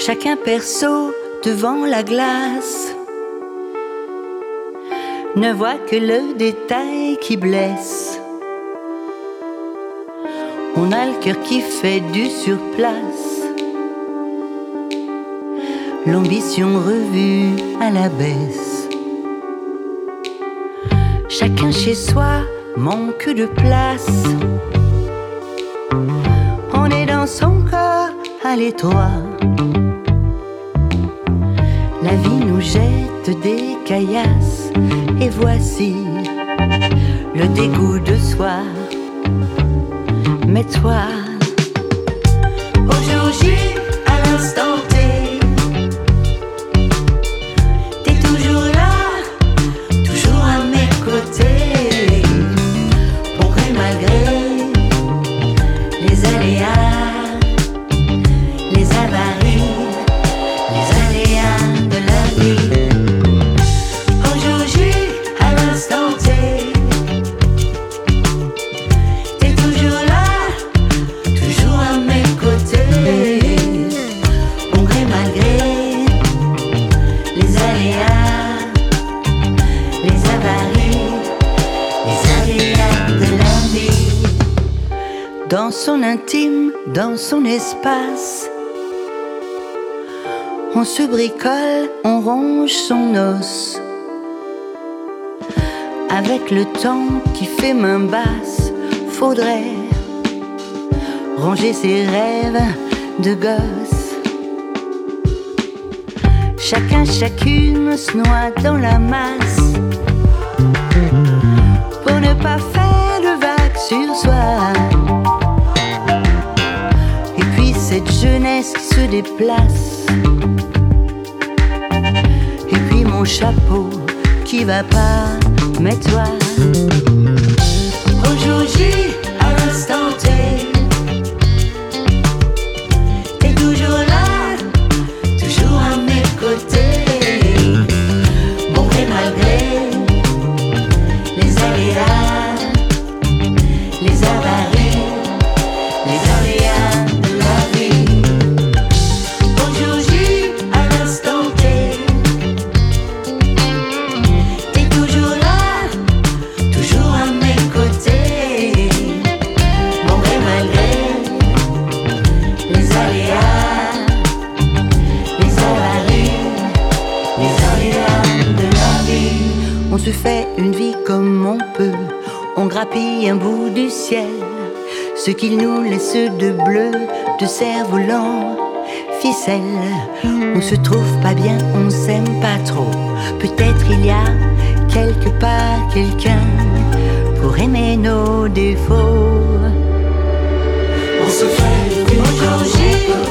Chacun perso devant la glace ne voit que le détail qui blesse. On a le cœur qui fait du surplace, l'ambition revue à la baisse. Chacun chez soi manque de place. On est dans son corps à l'étroit. La vie nous jette des caillasses et voici le dégoût de soi. Mais toi, au jour J, à l'instant T, t'es toujours là, toujours à mes côtés. Pour que malgré les aléas, les avaries, les aléas de la vie, au jour J, à l'instant T, t'es toujours là, toujours à mes côtés. Bon gré malgré les aléas, les avaries, les aléas de la vie. Dans son intime, dans son espace, on se bricole, on ronge son os. Avec le temps qui fait main basse, faudrait ranger ses rêves de gosse. Chacun, chacune se noie dans la masse pour ne pas faire de vagues sur soi. Et puis cette jeunesse qui se déplace, et puis mon chapeau qui va pas, mais toi, au jour J, à l'instant T, t'es toujours là, toujours à mes côtés. Bon gré malgré les aléas, les avaries, les aléas de la vie. Au jour J, à l'instant T, t'es toujours là, toujours à mes côtés. Bon gré malgré les aléas, les avaries, les aléas de la vie. On se fait une vie comme on peut, on grappille un bout du ciel, ce qu'il nous laisse de bleu, de cerf-volant, ficelle. On se trouve pas bien, on s'aime pas trop. Peut-être il y a quelque part quelqu'un pour aimer nos défauts. On se fait une vie comme on peut.